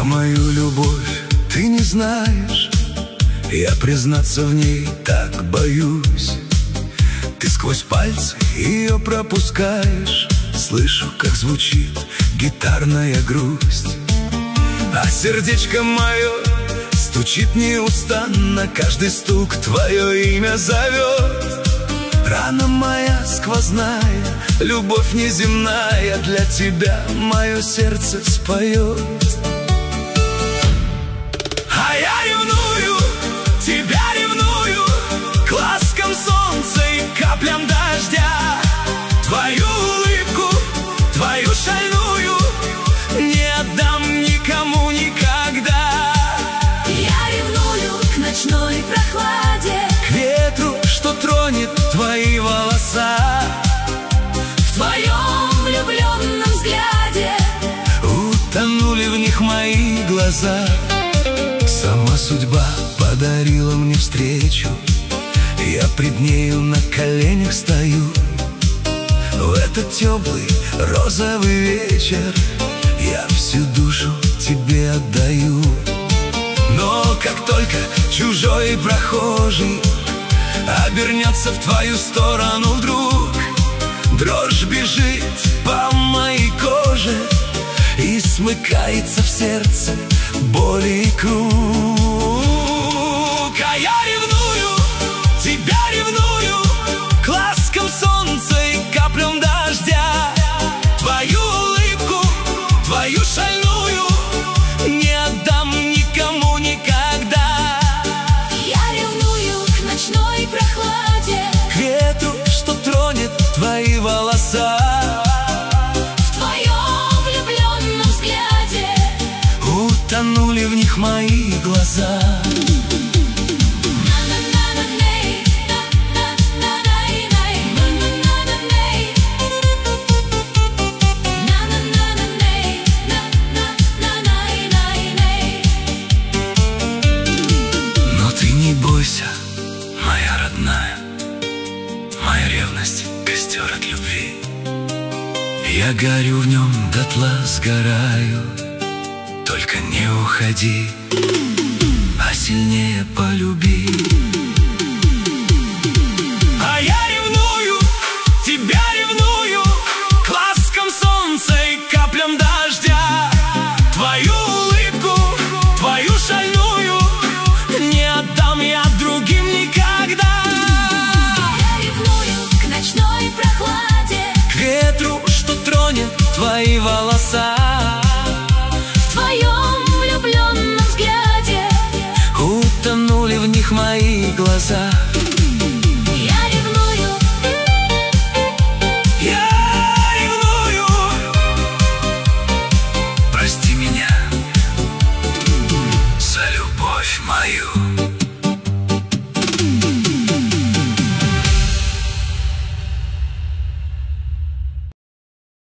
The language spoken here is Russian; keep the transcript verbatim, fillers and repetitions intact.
Про мою любовь ты не знаешь, я признаться в ней так боюсь. Ты сквозь пальцы ее пропускаешь, слышу, как звучит гитарная грусть. А сердечко мое стучит неустанно, каждый стук твое имя зовет. Рана моя сквозная, любовь неземная, для тебя мое сердце споет. А я ревную, тебя ревную, к ласкам солнца и каплям дождя. Твою улыбку, твою шальную не отдам никому никогда. Я ревную к ночной прохладе, к ветру, что тронет твои волоса. в твоем влюбленном взгляде утонули в них мои глаза. Сама судьба подарила мне встречу, я пред нею на коленях стою. В этот теплый розовый вечер я всю душу тебе отдаю. Но как только чужой прохожий обернется в твою сторону вдруг, дрожь бежит по моей коже и смыкается в сердце боль и круг. А я ревную, тебя ревную, к ласкам солнца и каплям дождя. Твою улыбку, твою шальную не отдам никому никогда. я ревную к ночной прохладе, к ветру, что тронет твои волоса. в твоем влюбленном взгляде утонули в них мои глаза. Но ты не бойся, моя родная, моя ревность — костер от любви. Я горю в нем, дотла сгораю, только не уходи, а сильнее полюби.